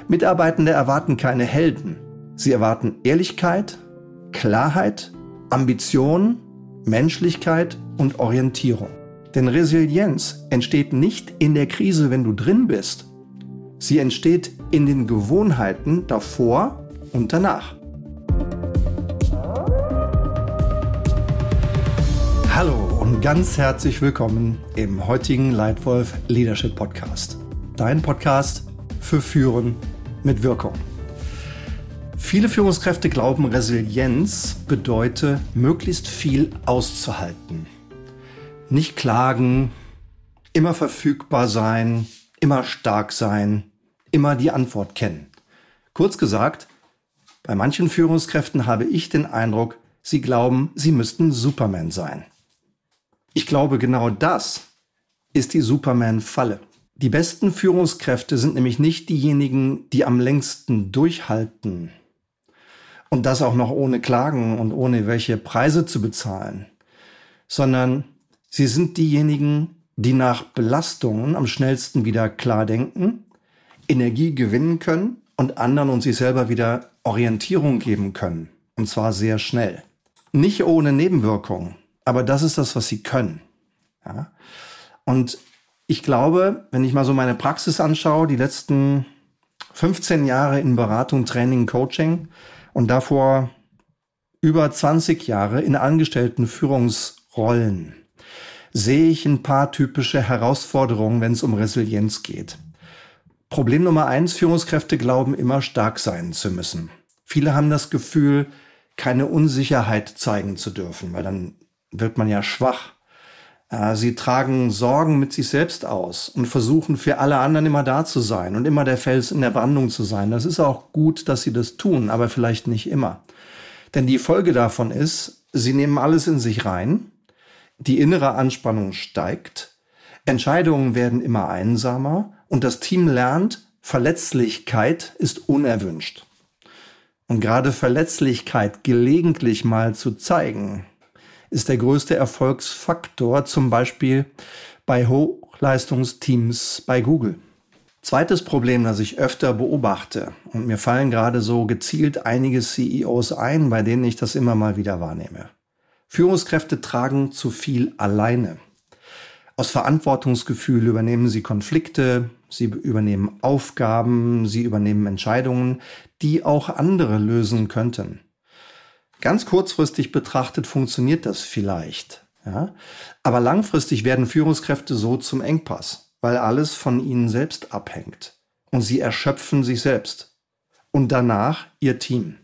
Mitarbeitende erwarten keine Helden. Sie erwarten Ehrlichkeit, Klarheit, Ambition, Menschlichkeit und Orientierung. Denn Resilienz entsteht nicht in der Krise, wenn du drin bist. Sie entsteht in den Gewohnheiten davor und danach. Hallo und ganz herzlich willkommen im heutigen Leitwolf Leadership Podcast. Dein Podcast für Führen mit Wirkung. Viele Führungskräfte glauben, Resilienz bedeute, möglichst viel auszuhalten. Nicht klagen, immer verfügbar sein, immer stark sein, immer die Antwort kennen. Kurz gesagt, bei manchen Führungskräften habe ich den Eindruck, sie glauben, sie müssten Superman sein. Ich glaube, genau das ist die Superman-Falle. Die besten Führungskräfte sind nämlich nicht diejenigen, die am längsten durchhalten. Und das auch noch ohne Klagen und ohne welche Preise zu bezahlen. Sondern sie sind diejenigen, die nach Belastungen am schnellsten wieder klar denken, Energie gewinnen können und anderen und sich selber wieder Orientierung geben können. Und zwar sehr schnell. Nicht ohne Nebenwirkungen, aber das ist das, was sie können. Ja? Und ich glaube, wenn ich mal so meine Praxis anschaue, die letzten 15 Jahre in Beratung, Training, Coaching und davor über 20 Jahre in angestellten Führungsrollen, sehe ich ein paar typische Herausforderungen, wenn es um Resilienz geht. Problem Nummer 1, Führungskräfte glauben immer stark sein zu müssen. Viele haben das Gefühl, keine Unsicherheit zeigen zu dürfen, weil dann wird man ja schwach. Sie tragen Sorgen mit sich selbst aus und versuchen für alle anderen immer da zu sein und immer der Fels in der Brandung zu sein. Das ist auch gut, dass sie das tun, aber vielleicht nicht immer. Denn die Folge davon ist, sie nehmen alles in sich rein, die innere Anspannung steigt, Entscheidungen werden immer einsamer und das Team lernt, Verletzlichkeit ist unerwünscht. Und gerade Verletzlichkeit gelegentlich mal zu zeigen, ist der größte Erfolgsfaktor, zum Beispiel bei Hochleistungsteams bei Google. Zweites Problem, das ich öfter beobachte, und mir fallen gerade so gezielt einige CEOs ein, bei denen ich das immer mal wieder wahrnehme. Führungskräfte tragen zu viel alleine. Aus Verantwortungsgefühl übernehmen sie Konflikte, sie übernehmen Aufgaben, sie übernehmen Entscheidungen, die auch andere lösen könnten. Ganz kurzfristig betrachtet funktioniert das vielleicht, ja? Aber langfristig werden Führungskräfte so zum Engpass, weil alles von ihnen selbst abhängt. Und sie erschöpfen sich selbst und danach ihr Team.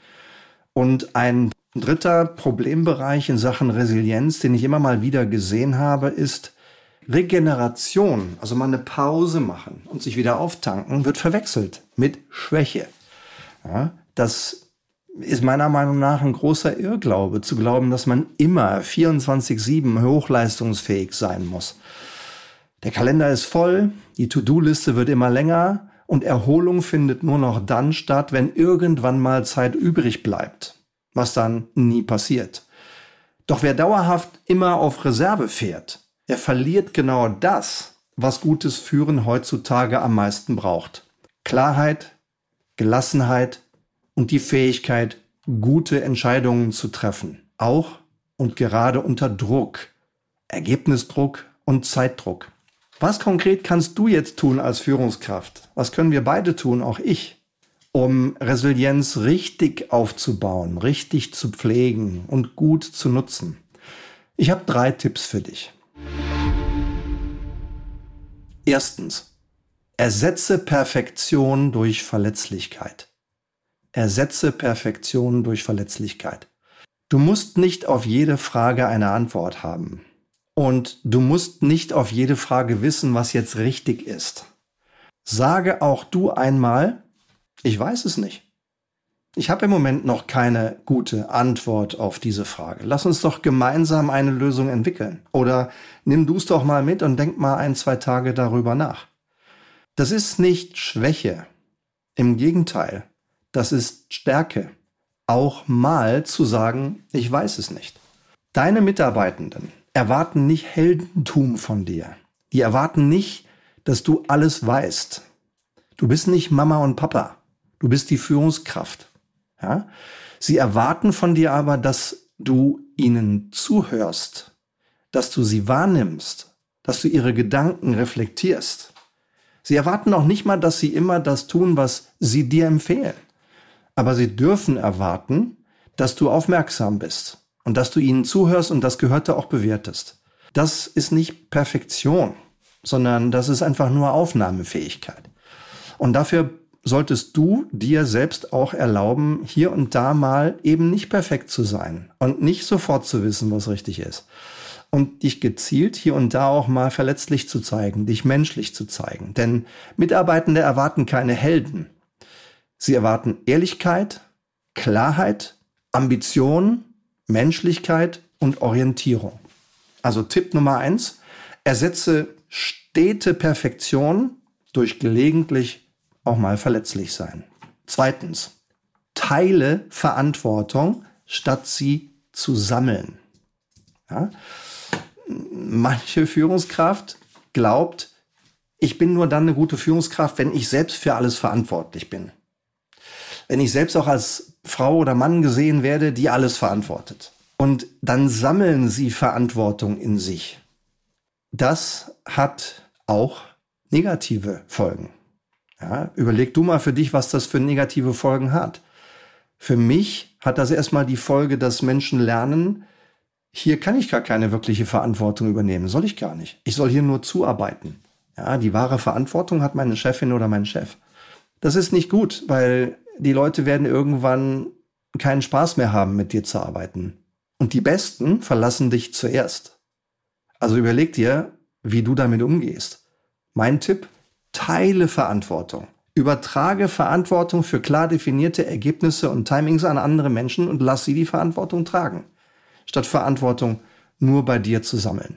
Und ein dritter Problembereich in Sachen Resilienz, den ich immer mal wieder gesehen habe, ist Regeneration, also mal eine Pause machen und sich wieder auftanken, wird verwechselt mit Schwäche. Ja, das ist meiner Meinung nach ein großer Irrglaube, zu glauben, dass man immer 24/7 hochleistungsfähig sein muss. Der Kalender ist voll, die To-Do-Liste wird immer länger und Erholung findet nur noch dann statt, wenn irgendwann mal Zeit übrig bleibt, was dann nie passiert. Doch wer dauerhaft immer auf Reserve fährt, der verliert genau das, was gutes Führen heutzutage am meisten braucht. Klarheit, Gelassenheit und die Fähigkeit, gute Entscheidungen zu treffen. Auch und gerade unter Druck. Ergebnisdruck und Zeitdruck. Was konkret kannst du jetzt tun als Führungskraft? Was können wir beide tun, auch ich, um Resilienz richtig aufzubauen, richtig zu pflegen und gut zu nutzen? Ich habe 3 Tipps für dich. Erstens, ersetze Perfektion durch Verletzlichkeit. Ersetze Perfektion durch Verletzlichkeit. Du musst nicht auf jede Frage eine Antwort haben. Und du musst nicht auf jede Frage wissen, was jetzt richtig ist. Sage auch du einmal, ich weiß es nicht. Ich habe im Moment noch keine gute Antwort auf diese Frage. Lass uns doch gemeinsam eine Lösung entwickeln. Oder nimm du es doch mal mit und denk mal 1-2 Tage darüber nach. Das ist nicht Schwäche. Im Gegenteil, das ist Stärke. Auch mal zu sagen, ich weiß es nicht. Deine Mitarbeitenden erwarten nicht Heldentum von dir. Die erwarten nicht, dass du alles weißt. Du bist nicht Mama und Papa. Du bist die Führungskraft. Ja? Sie erwarten von dir aber, dass du ihnen zuhörst, dass du sie wahrnimmst, dass du ihre Gedanken reflektierst. Sie erwarten auch nicht mal, dass sie immer das tun, was sie dir empfehlen. Aber sie dürfen erwarten, dass du aufmerksam bist und dass du ihnen zuhörst und das Gehörte auch bewertest. Das ist nicht Perfektion, sondern das ist einfach nur Aufnahmefähigkeit. Und dafür solltest du dir selbst auch erlauben, hier und da mal eben nicht perfekt zu sein und nicht sofort zu wissen, was richtig ist. Und dich gezielt hier und da auch mal verletzlich zu zeigen, dich menschlich zu zeigen. Denn Mitarbeitende erwarten keine Helden. Sie erwarten Ehrlichkeit, Klarheit, Ambition, Menschlichkeit und Orientierung. Also Tipp Nummer 1, ersetze stete Perfektion durch gelegentlich auch mal verletzlich sein. 2, teile Verantwortung, statt sie zu sammeln. Ja? Manche Führungskraft glaubt, ich bin nur dann eine gute Führungskraft, wenn ich selbst für alles verantwortlich bin. Wenn ich selbst auch als Frau oder Mann gesehen werde, die alles verantwortet. Und dann sammeln sie Verantwortung in sich. Das hat auch negative Folgen. Ja, überleg du mal für dich, was das für negative Folgen hat. Für mich hat das erstmal die Folge, dass Menschen lernen, hier kann ich gar keine wirkliche Verantwortung übernehmen, soll ich gar nicht. Ich soll hier nur zuarbeiten. Ja, die wahre Verantwortung hat meine Chefin oder mein Chef. Das ist nicht gut, weil die Leute werden irgendwann keinen Spaß mehr haben, mit dir zu arbeiten. Und die Besten verlassen dich zuerst. Also überleg dir, wie du damit umgehst. Mein Tipp, teile Verantwortung. Übertrage Verantwortung für klar definierte Ergebnisse und Timings an andere Menschen und lass sie die Verantwortung tragen, statt Verantwortung nur bei dir zu sammeln.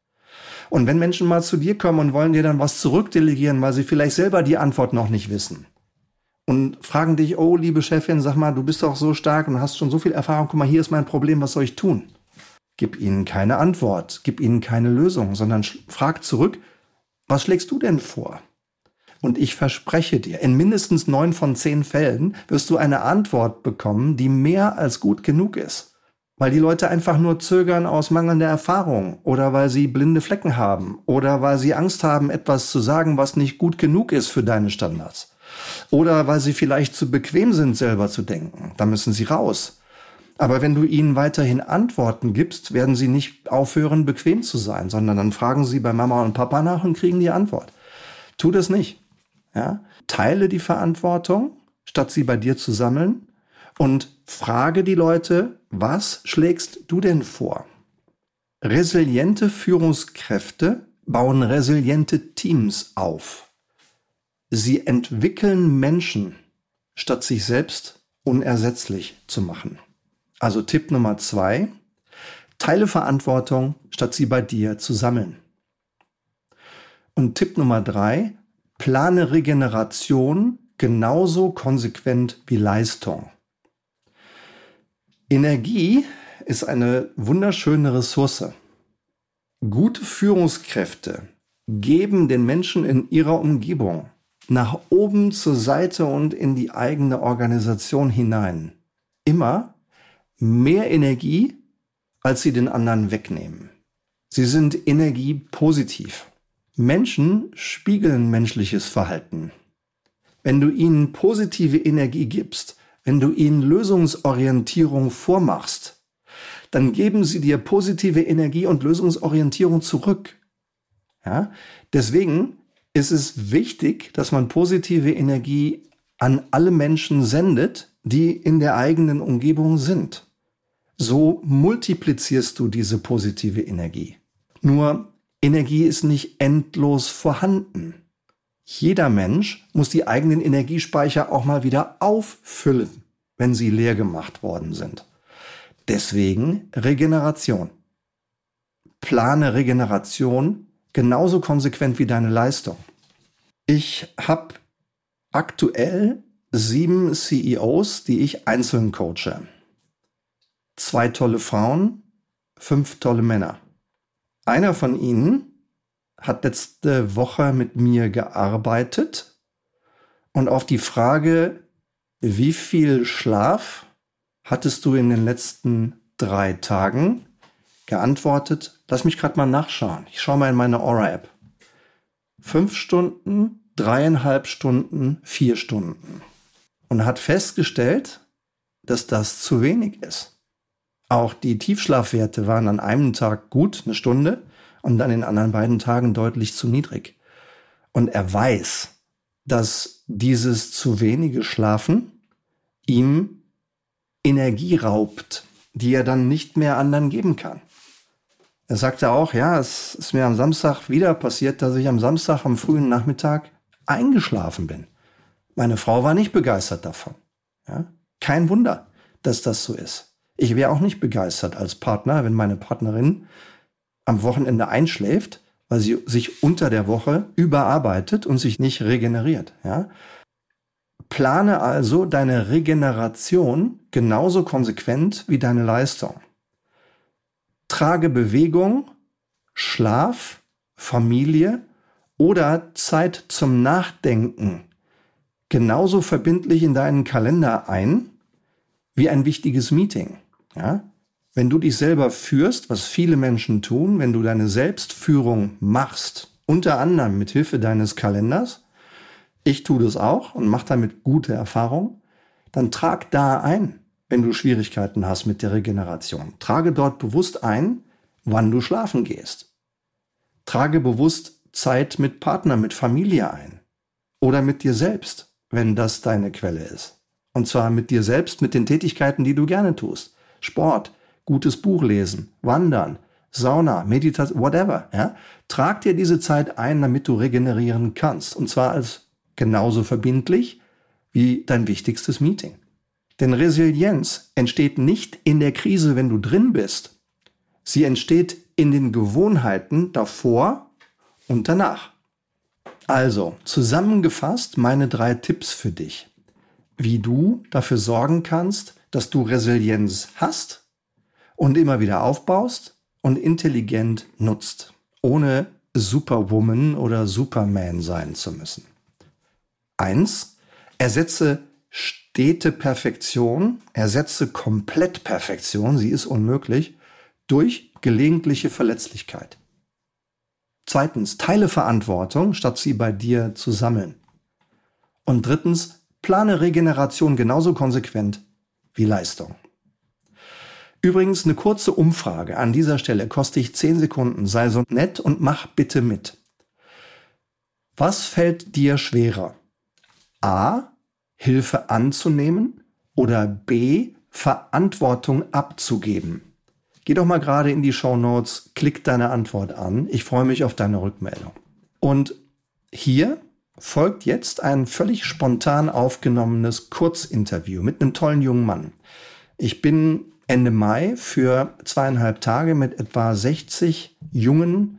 Und wenn Menschen mal zu dir kommen und wollen dir dann was zurückdelegieren, weil sie vielleicht selber die Antwort noch nicht wissen und fragen dich, oh, liebe Chefin, sag mal, du bist doch so stark und hast schon so viel Erfahrung, guck mal, hier ist mein Problem, was soll ich tun? Gib ihnen keine Antwort, gib ihnen keine Lösung, sondern frag zurück, was schlägst du denn vor? Und ich verspreche dir, in mindestens 9 von 10 Fällen wirst du eine Antwort bekommen, die mehr als gut genug ist. Weil die Leute einfach nur zögern aus mangelnder Erfahrung oder weil sie blinde Flecken haben oder weil sie Angst haben, etwas zu sagen, was nicht gut genug ist für deine Standards. Oder weil sie vielleicht zu bequem sind, selber zu denken. Da müssen sie raus. Aber wenn du ihnen weiterhin Antworten gibst, werden sie nicht aufhören, bequem zu sein, sondern dann fragen sie bei Mama und Papa nach und kriegen die Antwort. Tu das nicht. Ja? Teile die Verantwortung, statt sie bei dir zu sammeln und frage die Leute, was schlägst du denn vor? Resiliente Führungskräfte bauen resiliente Teams auf. Sie entwickeln Menschen, statt sich selbst unersetzlich zu machen. Also Tipp Nummer 2, teile Verantwortung, statt sie bei dir zu sammeln. Und Tipp Nummer 3, plane Regeneration genauso konsequent wie Leistung. Energie ist eine wunderschöne Ressource. Gute Führungskräfte geben den Menschen in ihrer Umgebung nach oben, zur Seite und in die eigene Organisation hinein immer mehr Energie, als sie den anderen wegnehmen. Sie sind energiepositiv. Menschen spiegeln menschliches Verhalten. Wenn du ihnen positive Energie gibst, wenn du ihnen Lösungsorientierung vormachst, dann geben sie dir positive Energie und Lösungsorientierung zurück. Ja? Deswegen ist es wichtig, dass man positive Energie an alle Menschen sendet, die in der eigenen Umgebung sind. So multiplizierst du diese positive Energie. Nur Energie ist nicht endlos vorhanden. Jeder Mensch muss die eigenen Energiespeicher auch mal wieder auffüllen, wenn sie leer gemacht worden sind. Deswegen Regeneration. Plane Regeneration genauso konsequent wie deine Leistung. Ich habe aktuell 7 CEOs, die ich einzeln coache. 2 tolle Frauen, 5 tolle Männer. Einer von ihnen hat letzte Woche mit mir gearbeitet Und auf die Frage, wie viel Schlaf hattest du in den letzten 3 Tagen, geantwortet, lass mich gerade mal nachschauen. Ich schaue mal in meine Aura-App. 5 Stunden, 3,5 Stunden, 4 Stunden. Und hat festgestellt, dass das zu wenig ist. Auch die Tiefschlafwerte waren an einem Tag gut, 1 Stunde, und an den anderen beiden Tagen deutlich zu niedrig. Und er weiß, dass dieses zu wenige Schlafen ihm Energie raubt, die er dann nicht mehr anderen geben kann. Er sagte auch, ja, es ist mir am Samstag wieder passiert, dass ich am Samstag am frühen Nachmittag eingeschlafen bin. Meine Frau war nicht begeistert davon. Ja? Kein Wunder, dass das so ist. Ich wäre auch nicht begeistert als Partner, wenn meine Partnerin am Wochenende einschläft, weil sie sich unter der Woche überarbeitet und sich nicht regeneriert. Ja? Plane also deine Regeneration genauso konsequent wie deine Leistung. Trage Bewegung, Schlaf, Familie oder Zeit zum Nachdenken genauso verbindlich in deinen Kalender ein wie ein wichtiges Meeting. Ja? Wenn du dich selber führst, was viele Menschen tun, wenn du deine Selbstführung machst, unter anderem mit Hilfe deines Kalenders, ich tue das auch und mache damit gute Erfahrungen, dann trag da ein, wenn du Schwierigkeiten hast mit der Regeneration. Trage dort bewusst ein, wann du schlafen gehst. Trage bewusst Zeit mit Partner, mit Familie ein. Oder mit dir selbst, wenn das deine Quelle ist. Und zwar mit dir selbst, mit den Tätigkeiten, die du gerne tust. Sport, gutes Buch lesen, Wandern, Sauna, Meditation, whatever. Ja? Trag dir diese Zeit ein, damit du regenerieren kannst. Und zwar als genauso verbindlich wie dein wichtigstes Meeting. Denn Resilienz entsteht nicht in der Krise, wenn du drin bist. Sie entsteht in den Gewohnheiten davor und danach. Also, zusammengefasst meine 3 Tipps für dich, wie du dafür sorgen kannst, dass du Resilienz hast und immer wieder aufbaust und intelligent nutzt, ohne Superwoman oder Superman sein zu müssen. 1. Ersetze stete Perfektion, ersetze Komplettperfektion, sie ist unmöglich, durch gelegentliche Verletzlichkeit. 2. Teile Verantwortung, statt sie bei dir zu sammeln. Und 3. Plane Regeneration genauso konsequent wie Leistung. Übrigens eine kurze Umfrage an dieser Stelle, kostet dich 10 Sekunden, sei so nett und mach bitte mit. Was fällt dir schwerer? A. Hilfe anzunehmen oder B. Verantwortung abzugeben? Geh doch mal gerade in die Shownotes, klick deine Antwort an. Ich freue mich auf deine Rückmeldung. Und hier folgt jetzt ein völlig spontan aufgenommenes Kurzinterview mit einem tollen jungen Mann. Ich bin Ende Mai für 2,5 Tage mit etwa 60 jungen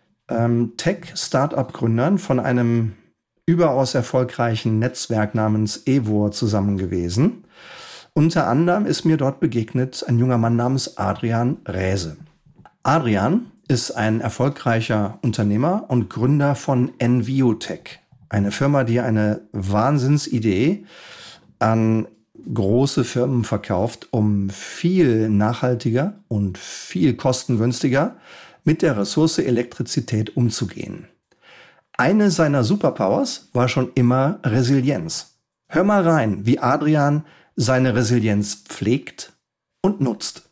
Tech-Startup-Gründern von einem überaus erfolgreichen Netzwerk namens Evor zusammen gewesen. Unter anderem ist mir dort begegnet ein junger Mann namens Adrian Räse. Adrian ist ein erfolgreicher Unternehmer und Gründer von Enviotech, eine Firma, die eine Wahnsinnsidee an große Firmen verkauft, um viel nachhaltiger und viel kostengünstiger mit der Ressource Elektrizität umzugehen. Eine seiner Superpowers war schon immer Resilienz. Hör mal rein, wie Adrian seine Resilienz pflegt und nutzt.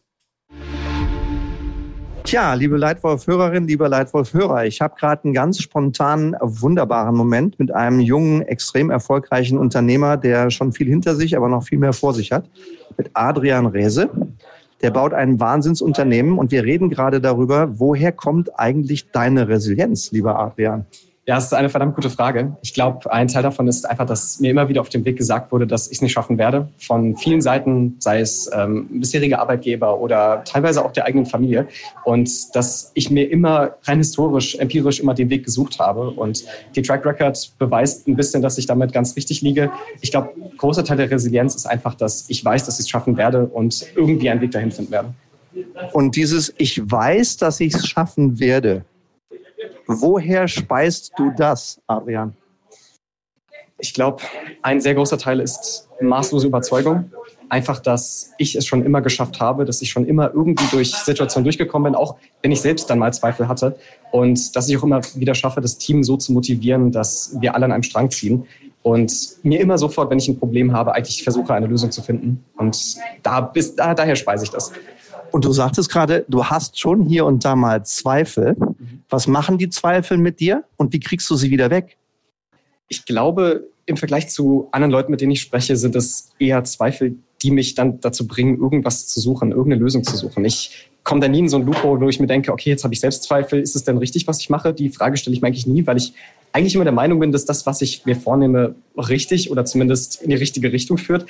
Tja, liebe Leitwolf-Hörerin, lieber Leitwolf-Hörer, ich habe gerade einen ganz spontanen, wunderbaren Moment mit einem jungen, extrem erfolgreichen Unternehmer, der schon viel hinter sich, aber noch viel mehr vor sich hat, mit Adrian Räse. Der baut ein Wahnsinnsunternehmen und wir reden gerade darüber, woher kommt eigentlich deine Resilienz, lieber Adrian? Ja, es ist eine verdammt gute Frage. Ich glaube, ein Teil davon ist einfach, dass mir immer wieder auf dem Weg gesagt wurde, dass ich es nicht schaffen werde. Von vielen Seiten, sei es bisherige Arbeitgeber oder teilweise auch der eigenen Familie. Und dass ich mir immer rein historisch, empirisch immer den Weg gesucht habe. Und die Track Record beweist ein bisschen, dass ich damit ganz richtig liege. Ich glaube, ein großer Teil der Resilienz ist einfach, dass ich weiß, dass ich es schaffen werde und irgendwie einen Weg dahin finden werde. Und dieses Ich weiß, dass ich es schaffen werde, woher speist du das, Adrian? Ich glaube, ein sehr großer Teil ist maßlose Überzeugung. Einfach, dass ich es schon immer geschafft habe, dass ich schon immer irgendwie durch Situationen durchgekommen bin, auch wenn ich selbst dann mal Zweifel hatte. Und dass ich auch immer wieder schaffe, das Team so zu motivieren, dass wir alle an einem Strang ziehen. Und mir immer sofort, wenn ich ein Problem habe, eigentlich versuche, eine Lösung zu finden. Und daher speise ich das. Und du sagtest gerade, du hast schon hier und da mal Zweifel. Was machen die Zweifel mit dir und wie kriegst du sie wieder weg? Ich glaube, im Vergleich zu anderen Leuten, mit denen ich spreche, sind es eher Zweifel, die mich dann dazu bringen, irgendwas zu suchen, irgendeine Lösung zu suchen. Ich komme da nie in so ein Loophole, wo ich mir denke, okay, jetzt habe ich Selbstzweifel, ist es denn richtig, was ich mache? Die Frage stelle ich mir eigentlich nie, weil ich eigentlich immer der Meinung bin, dass das, was ich mir vornehme, richtig oder zumindest in die richtige Richtung führt.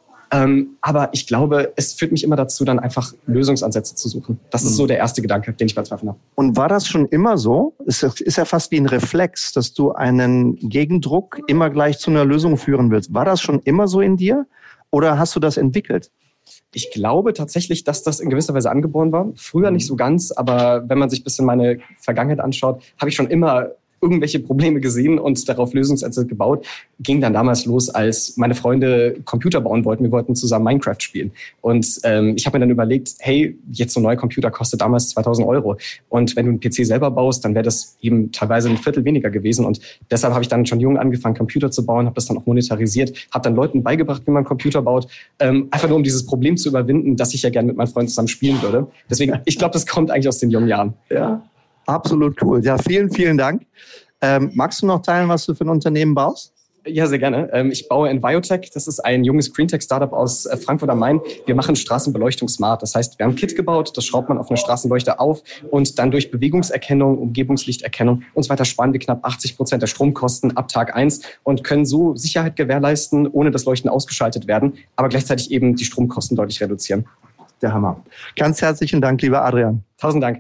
Aber ich glaube, es führt mich immer dazu, dann einfach Lösungsansätze zu suchen. Das ist so der erste Gedanke, den ich bei Zweifeln habe. Und war das schon immer so? Es ist ja fast wie ein Reflex, dass du einen Gegendruck immer gleich zu einer Lösung führen willst. War das schon immer so in dir oder hast du das entwickelt? Ich glaube tatsächlich, dass das in gewisser Weise angeboren war. Früher nicht so ganz, aber wenn man sich ein bisschen meine Vergangenheit anschaut, habe ich schon immer irgendwelche Probleme gesehen und darauf Lösungsansätze gebaut. Ging dann damals los, als meine Freunde Computer bauen wollten. Wir wollten zusammen Minecraft spielen. Und ich habe mir dann überlegt, hey, jetzt so ein neuer Computer kostet damals 2.000 €. Und wenn du einen PC selber baust, dann wäre das eben teilweise ein Viertel weniger gewesen. Und deshalb habe ich dann schon jung angefangen, Computer zu bauen, habe das dann auch monetarisiert, habe dann Leuten beigebracht, wie man Computer baut. Einfach nur, um dieses Problem zu überwinden, dass ich ja gerne mit meinen Freunden zusammen spielen würde. Deswegen, ich glaube, das kommt eigentlich aus den jungen Jahren. Ja. Absolut cool. Ja, vielen, vielen Dank. Magst du noch teilen, was du für ein Unternehmen baust? Ja, sehr gerne. Ich baue Enviotech. Das ist ein junges Greentech-Startup aus Frankfurt am Main. Wir machen Straßenbeleuchtung smart. Das heißt, wir haben ein Kit gebaut, das schraubt man auf eine Straßenleuchte auf und dann durch Bewegungserkennung, Umgebungslichterkennung und so weiter sparen wir knapp 80% der Stromkosten ab Tag 1 und können so Sicherheit gewährleisten, ohne dass Leuchten ausgeschaltet werden, aber gleichzeitig eben die Stromkosten deutlich reduzieren. Der Hammer. Ganz herzlichen Dank, lieber Adrian. 1000 Dank.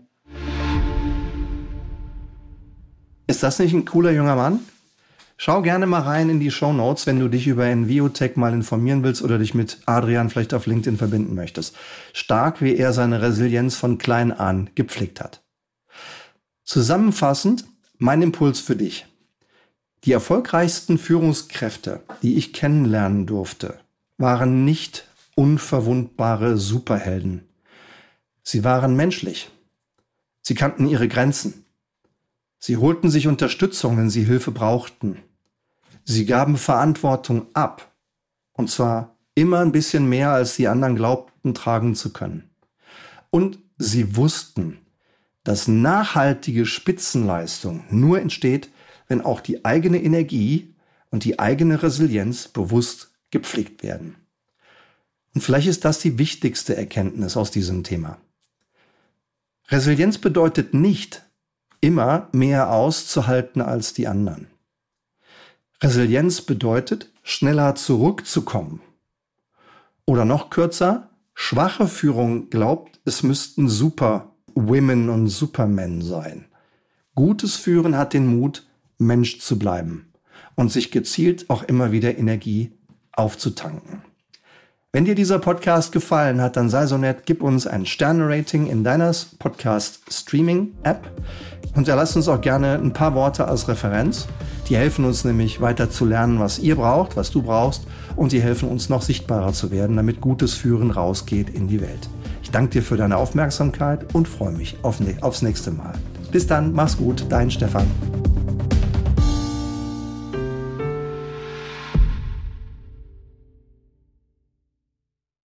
Ist das nicht ein cooler junger Mann? Schau gerne mal rein in die Shownotes, wenn du dich über Enviotech mal informieren willst oder dich mit Adrian vielleicht auf LinkedIn verbinden möchtest. Stark, wie er seine Resilienz von klein an gepflegt hat. Zusammenfassend, mein Impuls für dich. Die erfolgreichsten Führungskräfte, die ich kennenlernen durfte, waren nicht unverwundbare Superhelden. Sie waren menschlich. Sie kannten ihre Grenzen. Sie holten sich Unterstützung, wenn sie Hilfe brauchten. Sie gaben Verantwortung ab. Und zwar immer ein bisschen mehr, als die anderen glaubten, tragen zu können. Und sie wussten, dass nachhaltige Spitzenleistung nur entsteht, wenn auch die eigene Energie und die eigene Resilienz bewusst gepflegt werden. Und vielleicht ist das die wichtigste Erkenntnis aus diesem Thema. Resilienz bedeutet nicht, immer mehr auszuhalten als die anderen. Resilienz bedeutet, schneller zurückzukommen. Oder noch kürzer, schwache Führung glaubt, es müssten Superwomen und Supermen sein. Gutes Führen hat den Mut, Mensch zu bleiben und sich gezielt auch immer wieder Energie aufzutanken. Wenn dir dieser Podcast gefallen hat, dann sei so nett, gib uns ein Sterne-Rating in deiner Podcast-Streaming-App und erlass uns auch gerne ein paar Worte als Referenz. Die helfen uns nämlich weiter zu lernen, was ihr braucht, was du brauchst und die helfen uns noch sichtbarer zu werden, damit gutes Führen rausgeht in die Welt. Ich danke dir für deine Aufmerksamkeit und freue mich aufs nächste Mal. Bis dann, mach's gut, dein Stefan.